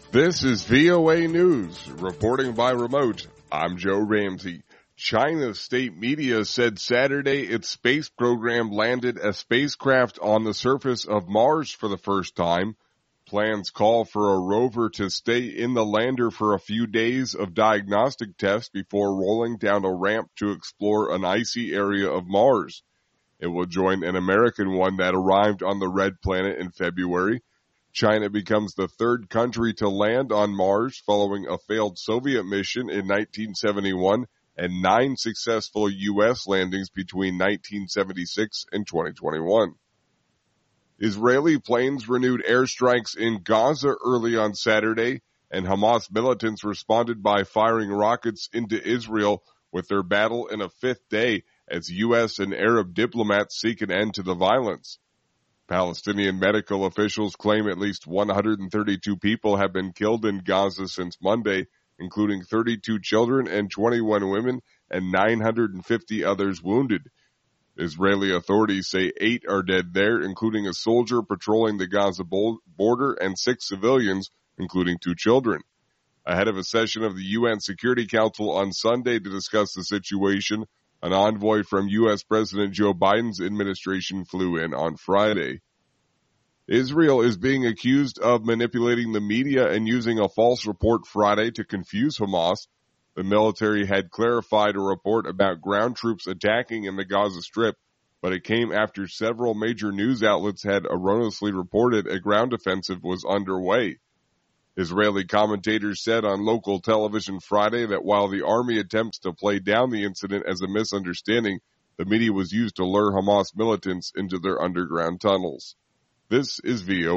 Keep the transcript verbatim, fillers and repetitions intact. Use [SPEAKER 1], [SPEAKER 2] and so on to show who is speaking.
[SPEAKER 1] This is V O A News, reporting by remote. I'm Joe Ramsey. China's state media said Saturday its space program landed a spacecraft on the surface of Mars for the first time. Plans call for a rover to stay in the lander for a few days of diagnostic tests before rolling down a ramp to explore an icy area of Mars. It will join an American one that arrived on the red planet in February. China becomes the third country to land on Mars following a failed Soviet mission in nineteen seventy-one and nine successful U S landings between nineteen seventy-six and twenty twenty-one. Israeli planes renewed airstrikes in Gaza early on Saturday, and Hamas militants responded by firing rockets into Israel with their battle in a fifth day as U S and Arab diplomats seek an end to the violence. Palestinian medical officials claim at least one hundred thirty-two people have been killed in Gaza since Monday, including thirty-two children and twenty-one women and nine hundred fifty others wounded. Israeli authorities say eight are dead there, including a soldier patrolling the Gaza border and six civilians, including two children. Ahead of a session of the U N Security Council on Sunday to discuss the situation, an envoy from U S President Joe Biden's administration flew in on Friday. Israel is being accused of manipulating the media and using a false report Friday to confuse Hamas. The military had clarified a report about ground troops attacking in the Gaza Strip, but it came after several major news outlets had erroneously reported a ground offensive was underway. Israeli commentators said on local television Friday that while the army attempts to play down the incident as a misunderstanding, the media was used to lure Hamas militants into their underground tunnels. This is V O A.